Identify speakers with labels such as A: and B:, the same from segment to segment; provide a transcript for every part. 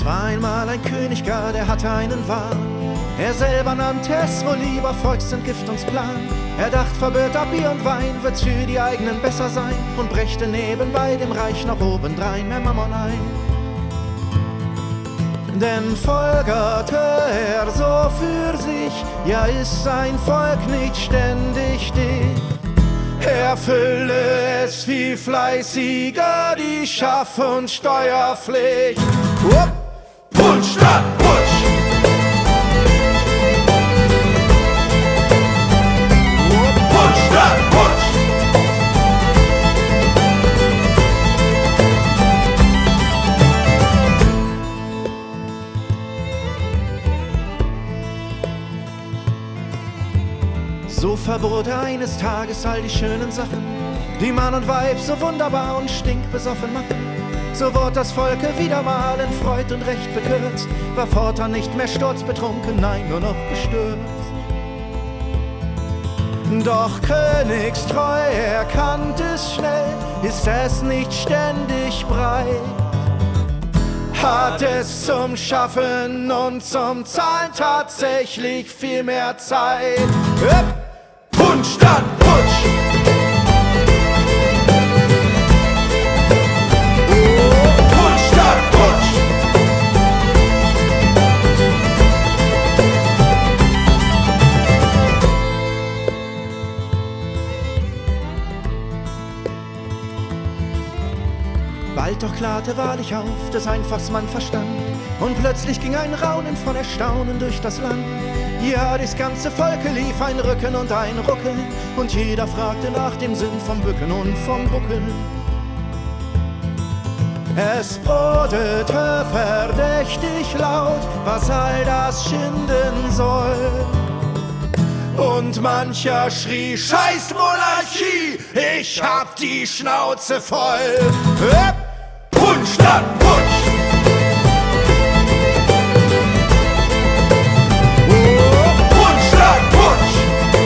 A: Es war einmal ein König gar, der hatte einen Wahn. Er selber nannte es wohl lieber Volksentgiftungsplan. Er dacht, verböter Bier und Wein wird's für die eigenen besser sein und brächte nebenbei dem Reich noch obendrein mehr Mammon ein. Denn folgerte er so für sich, ja ist sein Volk nicht ständig dicht. Er fülle es wie fleißiger, die Schaff- und Steuerpflicht. Putsch statt Putsch! Putsch statt Putsch! So verbot er eines Tages all die schönen Sachen, die Mann und Weib so wunderbar und stinkbesoffen machen. So wurde das Volke wieder mal in Freud und Recht bekürzt, war fortan nicht mehr sturzbetrunken, nein, nur noch bestürzt. Doch Königstreu erkannt es schnell, ist es nicht ständig breit, hat es zum Schaffen und zum Zahlen tatsächlich viel mehr Zeit. Putsch statt Putsch! Putsch statt Putsch! Bald doch klarte wahrlich auf des Einfachsmann Verstand, und plötzlich ging ein Raunen von Erstaunen durch das Land. Ja, das ganze Volke lief ein Rücken und ein Ruckeln, und jeder fragte nach dem Sinn vom Bücken und vom Buckeln. Es brodete verdächtig laut, was all das schinden soll. Und mancher schrie, Scheiß Monarchie, ich hab die Schnauze voll. Putsch statt Putsch! Putsch statt Putsch!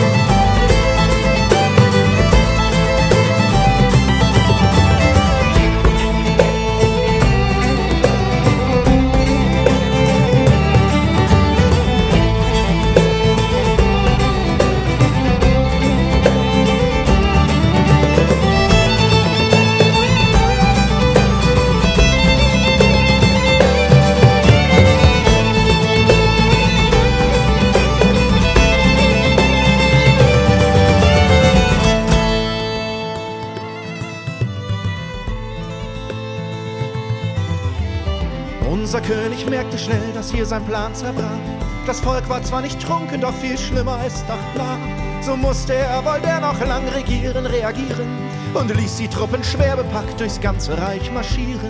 A: Unser König merkte schnell, dass hier sein Plan zerbrach. Das Volk war zwar nicht trunken, doch viel schlimmer, es dacht nach. So musste er, wollte er noch lang reagieren und ließ die Truppen schwer bepackt durchs ganze Reich marschieren.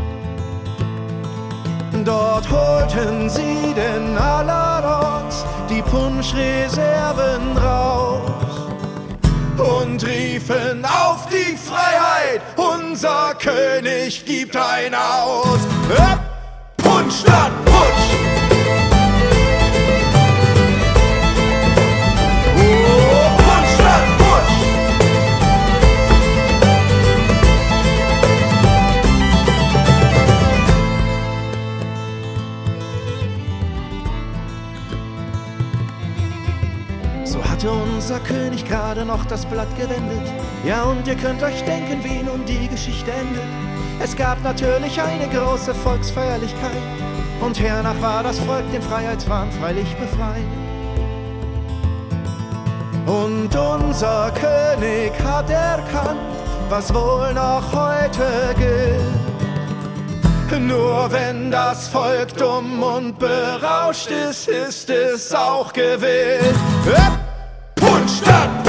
A: Dort holten sie denn allerorts die Punschreserven raus und riefen auf die Freiheit, unser König gibt ein aus. Putsch statt Putsch! Putsch statt Putsch! So hatte unser König gerade noch das Blatt gewendet. Ja, und ihr könnt euch denken, wie nun die Geschichte endet. Es gab natürlich eine große Volksfeierlichkeit, und hernach war das Volk dem Freiheitswahn freilich befreit. Und unser König hat erkannt, was wohl noch heute gilt. Nur wenn das Volk dumm und berauscht ist, ist es auch gewillt. Putsch statt